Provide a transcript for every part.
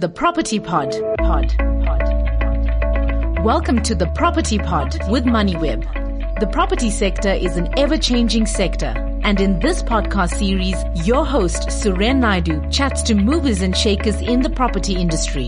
The Property Pod. Welcome to The Property Pod with MoneyWeb. The property sector is an ever-changing sector. And in this podcast series, your host, Suren Naidu, chats to movers and shakers in the property industry.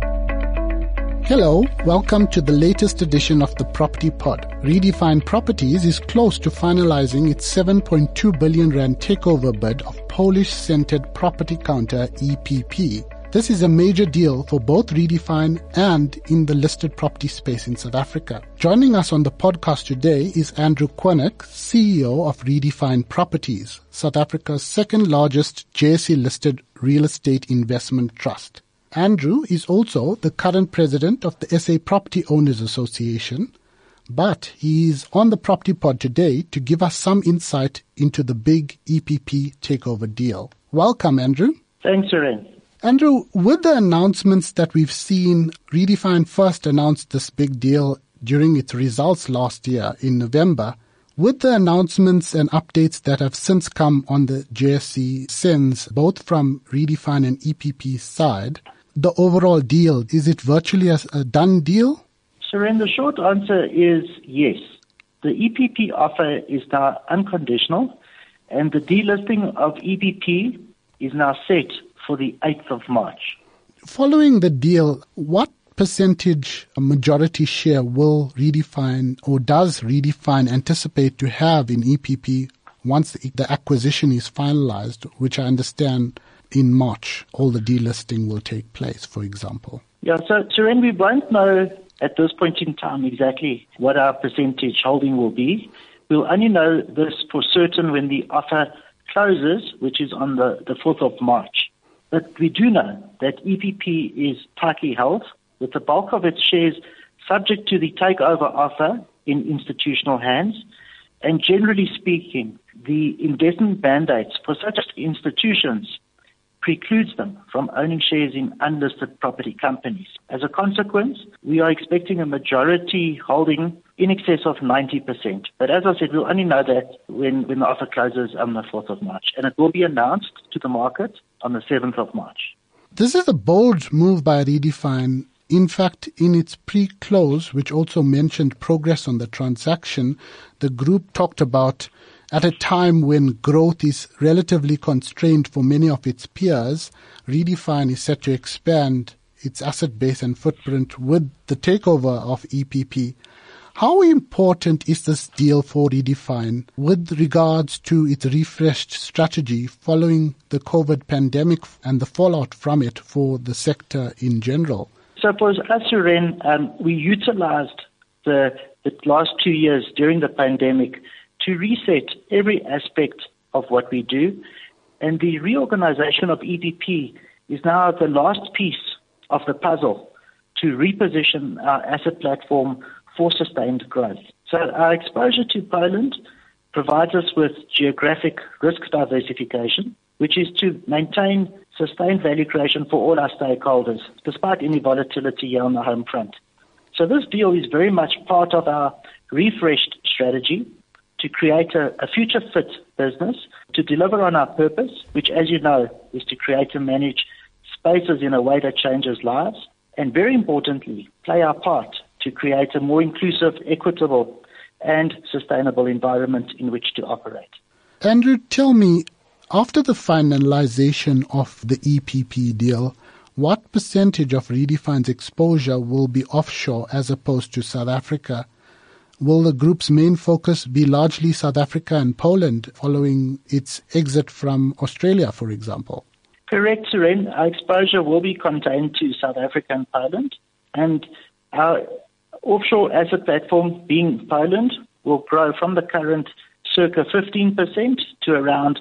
Hello, welcome to the latest edition of the Property Pod. Redefine Properties is close to finalizing its 7.2 billion rand takeover bid of Polish-centered property counter EPP. This is a major deal for both Redefine and in the listed property space in South Africa. Joining us on the podcast today is Andrew Quinnock, CEO of Redefine Properties, South Africa's second largest JSE-listed real estate investment trust. Andrew is also the current president of the SA Property Owners Association, but he is on the Property Pod today to give us some insight into the big EPP takeover deal. Welcome, Andrew. Thanks, Suren. Andrew, with the announcements that we've seen, Redefine first announced this big deal during its results last year in November. With the announcements and updates that have since come on the JSE SENS, both from Redefine and EPP side, the overall deal, is it virtually a done deal? Suren, the short answer is yes. The EPP offer is now unconditional, and the delisting of EPP is now set for the 8th of March. Following the deal, what percentage majority share will Redefine or does Redefine anticipate to have in EPP once the acquisition is finalized, which I understand in March all the delisting will take place, for example? Yeah, so Suren, we won't know at this point in time exactly what our percentage holding will be. We'll only know this for certain when the offer closes, which is on the 4th of March. But we do know that EPP is tightly held, with the bulk of its shares subject to the takeover offer in institutional hands. And generally speaking, the investment mandates for such institutions precludes them from owning shares in unlisted property companies. As a consequence, we are expecting a majority holding in excess of 90%. But as I said, we'll only know that when the offer closes on the 4th of March. And it will be announced to the market on the 7th of March. This is a bold move by Redefine. In fact, in its pre-close, which also mentioned progress on the transaction, the group talked about at a time when growth is relatively constrained for many of its peers, Redefine is set to expand its asset base and footprint with the takeover of EPP. How important is this deal for Redefine with regards to its refreshed strategy following the COVID pandemic and the fallout from it for the sector in general? So for us, Suren, we utilized the last 2 years during the pandemic to reset every aspect of what we do. And the reorganization of EPP is now the last piece of the puzzle to reposition our asset platform for sustained growth. So our exposure to Poland provides us with geographic risk diversification, which is to maintain sustained value creation for all our stakeholders, despite any volatility here on the home front. So this deal is very much part of our refreshed strategy to create a future-fit business, to deliver on our purpose, which, as you know, is to create and manage spaces in a way that changes lives, and very importantly, play our part to create a more inclusive, equitable, and sustainable environment in which to operate. Andrew, tell me, after the finalization of the EPP deal, what percentage of Redefine's exposure will be offshore as opposed to South Africa? Will the group's main focus be largely South Africa and Poland following its exit from Australia, for example? Correct, Suren. Our exposure will be contained to South Africa and Poland, and our offshore asset platform, being Poland, will grow from the current circa 15% to around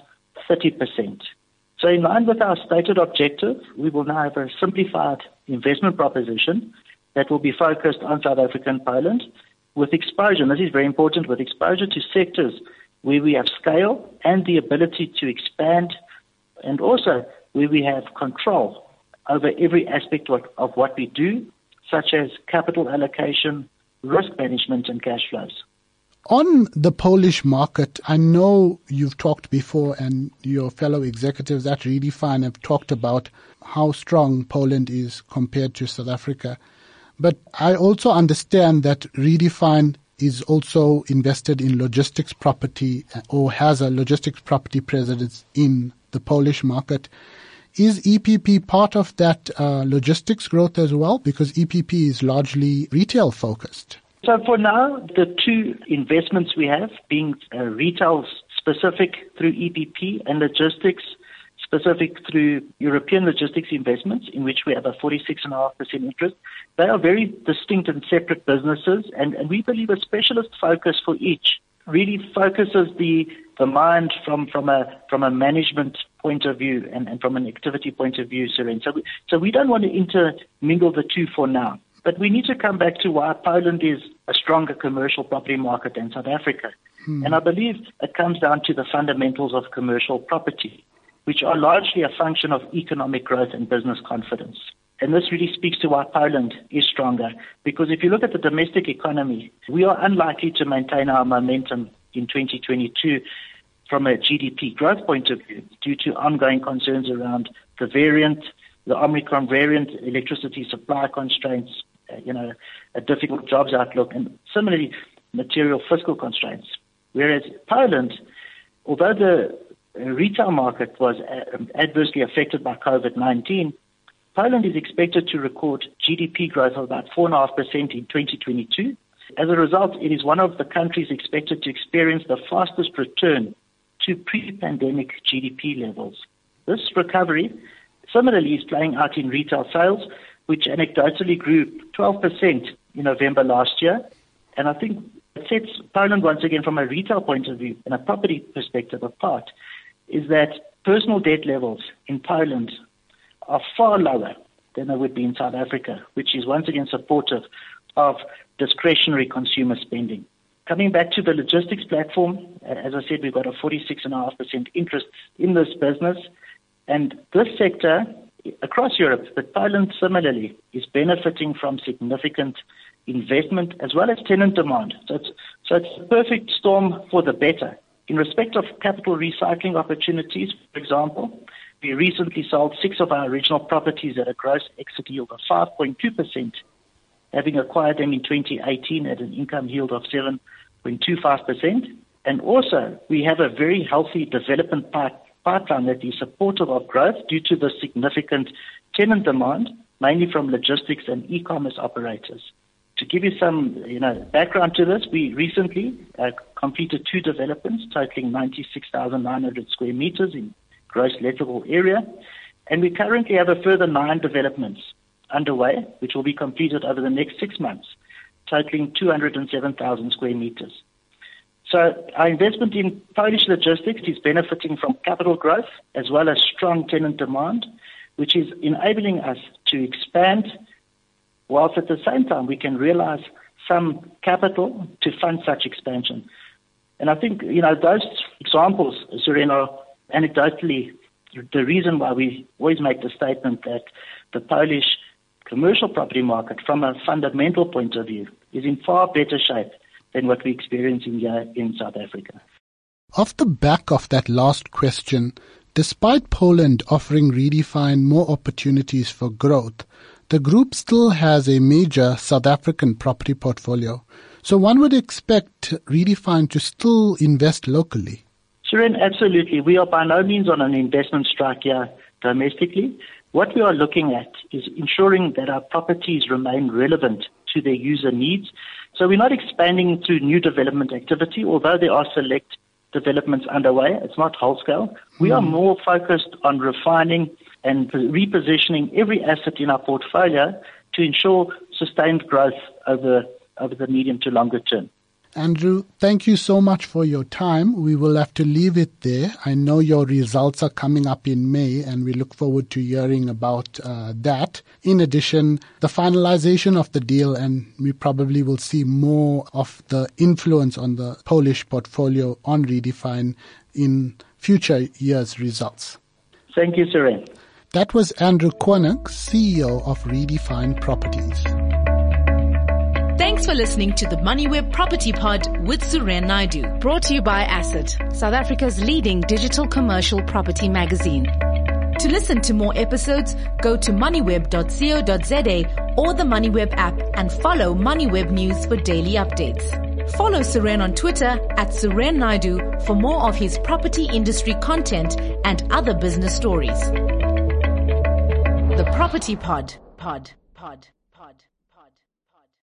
30%. So in line with our stated objective, we will now have a simplified investment proposition that will be focused on South Africa and Poland with exposure, and this is very important, with exposure to sectors where we have scale and the ability to expand, and also where we have control over every aspect of what we do, such as capital allocation, risk management, and cash flows. On the Polish market, I know you've talked before and your fellow executives at Redefine have talked about how strong Poland is compared to South Africa. But I also understand that Redefine is also invested in logistics property or has a logistics property presence in the Polish market. Is EPP part of that logistics growth as well? Because EPP is largely retail focused. So for now, the two investments we have being retail specific through EPP and logistics specific through European Logistics Investments, in which we have a 46.5% interest. They are very distinct and separate businesses, and we believe a specialist focus for each really focuses the mind from a management point of view and from an activity point of view, Suren. So we don't want to intermingle the two for now. But we need to come back to why Poland is a stronger commercial property market than South Africa. And I believe it comes down to the fundamentals of commercial property, which are largely a function of economic growth and business confidence. And this really speaks to why Poland is stronger. Because if you look at the domestic economy, we are unlikely to maintain our momentum in 2022 from a GDP growth point of view due to ongoing concerns around the Omicron variant, electricity supply constraints, a difficult jobs outlook, and similarly, material fiscal constraints. Whereas Poland, although the retail market was adversely affected by COVID-19, Poland is expected to record GDP growth of about 4.5% in 2022. As a result, it is one of the countries expected to experience the fastest return to pre-pandemic GDP levels. This recovery similarly is playing out in retail sales, which anecdotally grew 12% in November last year. And I think it sets Poland once again from a retail point of view and a property perspective apart, is that personal debt levels in Poland are far lower than they would be in South Africa, which is once again supportive of discretionary consumer spending. Coming back to the logistics platform, as I said, we've got a 46.5% interest in this business. And this sector across Europe, but Poland similarly, is benefiting from significant investment as well as tenant demand. So it's a perfect storm for the better. In respect of capital recycling opportunities, for example, we recently sold 6 of our original properties at a gross exit yield of 5.2%, having acquired them in 2018 at an income yield of 7.25%. And also, we have a very healthy development pipeline that is supportive of growth due to the significant tenant demand, mainly from logistics and e-commerce operators. To give you some background to this, we recently completed 2 developments totaling 96,900 square meters in gross lettable area, and we currently have a further 9 developments underway, which will be completed over the next 6 months, totaling 207,000 square meters. So our investment in Polish logistics is benefiting from capital growth as well as strong tenant demand, which is enabling us to expand, whilst at the same time we can realize some capital to fund such expansion. And I think, those examples, Suren, are anecdotally the reason why we always make the statement that the Polish commercial property market, from a fundamental point of view, is in far better shape than what we're experiencing here in South Africa. Off the back of that last question, despite Poland offering Redefine more opportunities for growth, the group still has a major South African property portfolio. So one would expect Redefine to still invest locally. Suren, absolutely. We are by no means on an investment strike here domestically. What we are looking at is ensuring that our properties remain relevant to their user needs. So we're not expanding through new development activity, although there are select developments underway. It's not whole scale. We are more focused on refining and repositioning every asset in our portfolio to ensure sustained growth over the medium to longer term. Andrew, thank you so much for your time. We will have to leave it there. I know your results are coming up in May, and we look forward to hearing about that. In addition, the finalization of the deal, and we probably will see more of the influence on the Polish portfolio on Redefine in future years' results. Thank you, Suren. That was Andrew Koenig, CEO of Redefine Properties. Thanks Thanks for listening to the MoneyWeb Property Pod with Suren Naidu. Brought to you by Asset, South Africa's leading digital commercial property magazine. To listen to more episodes, go to moneyweb.co.za or the MoneyWeb app and follow MoneyWeb News for daily updates. Follow Suren on Twitter @Suren Naidu for more of his property industry content and other business stories. The Property Pod.